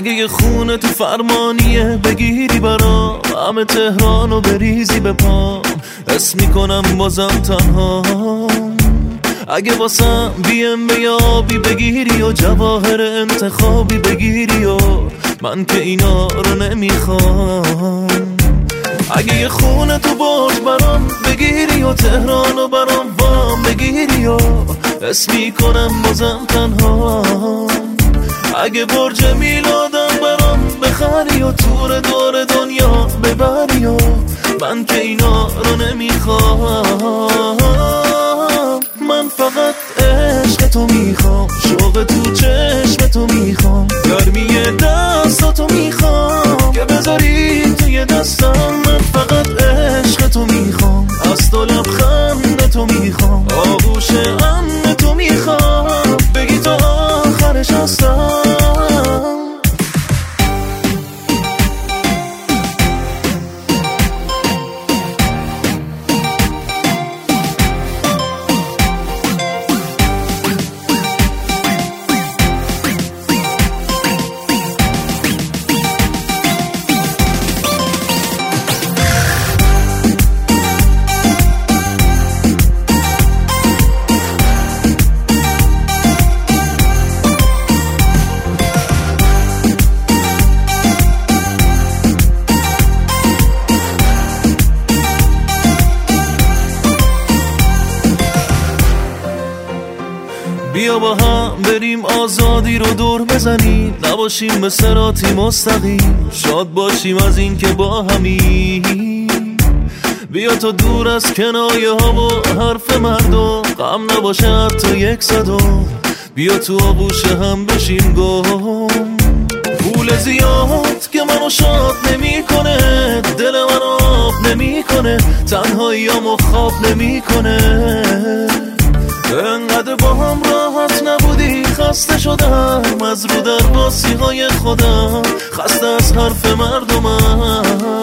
اگه یه خونه تو فرمانیه بگیری برام، همه تهرانو بریزی به پام، اسم میکنم بازم تنها. اگه واسم بیم به یابی بگیری و جواهر انتخابی بگیری و من که اینا رو نمیخوام. اگه یه خونه تو برج برام بگیری و تهرانو برام وام بگیری و اسم میکنم بازم تنها. اگه برج میلادم برام بخری و تور دور دنیا ببری و من که اینا رو نمیخوام. من فقط عشق تو میخوام، شوق تو چشم تو میخوام، گرمی دستاتو میخوام که بذاری توی دستم. من فقط عشق تو میخوام، از تو لبخند تو میخوام، آغوش امن تو میخوام، بگی تو آخرش هستم. بیا با هم بریم آزادی رو دور بزنیم، نباشیم به صراطی مستقیم، شاد باشیم از این که با همیم. بیا تو دور از کنایه ها و حرف مردم، غم نباشه حتی یک صدم، بیا تو آغوش هم بشیم گم. پول زیاد که منو شاد نمی کنه، دل منو آب نمی کنه، تنهاییامو خواب نمی کنه. انقدر با هم راحت نبودی، خسته شدم از رو در باسی های خودم، خسته از حرف مردمم.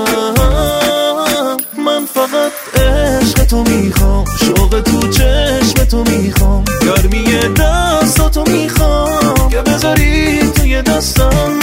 من فقط عشق تو میخوام، شوق تو چشم تو میخوام، گرمی دستاتو میخوام که بذاری توی دستم.